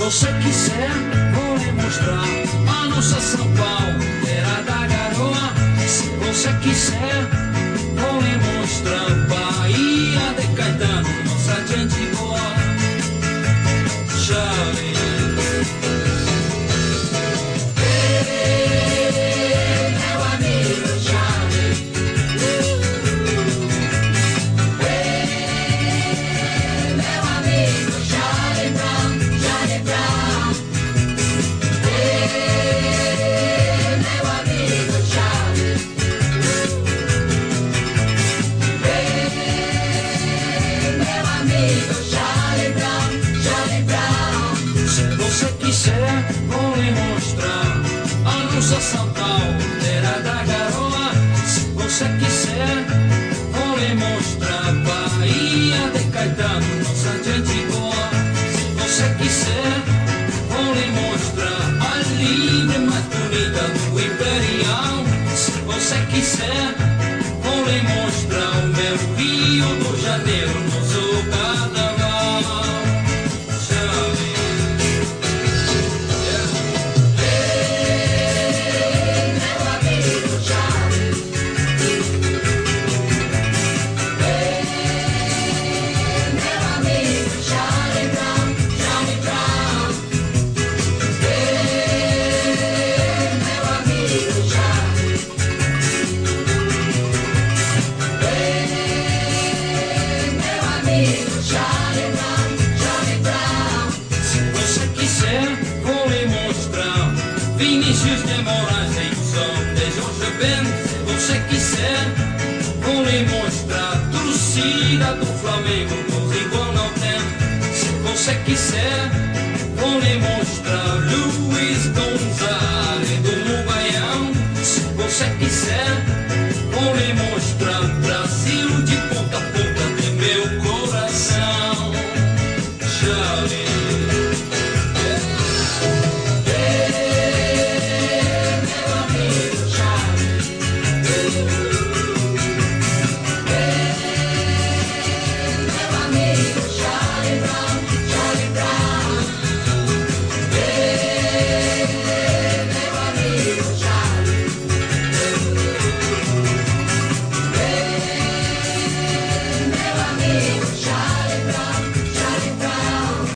você quiser, vou lhe mostrar a nossa São Paulo, terra da garoa. Se você quiser, vou lhe mostrar Bahia de Caetano, nossa gente boa. Chave. Vou lhe mostrar a nossa São Paulo, terra da garoa. Se você quiser, vou lhe mostrar Bahia de Caetano, nossa gente boa. Se você quiser, vou lhe mostrar a linha mais bonita do Imperial. Se você quiser, vou lhe mostrar o meu Rio de Janeiro, nosso carnaval. Vou lhe mostrar Vinícius de Moraes em som de Jorge Ben. Se você quiser, vou lhe mostrar torcida do Flamengo, por igual não tem. Se você quiser, vou lhe mostrar Luiz Gonzalez do Mugaião. Se você quiser, vou lhe mostrar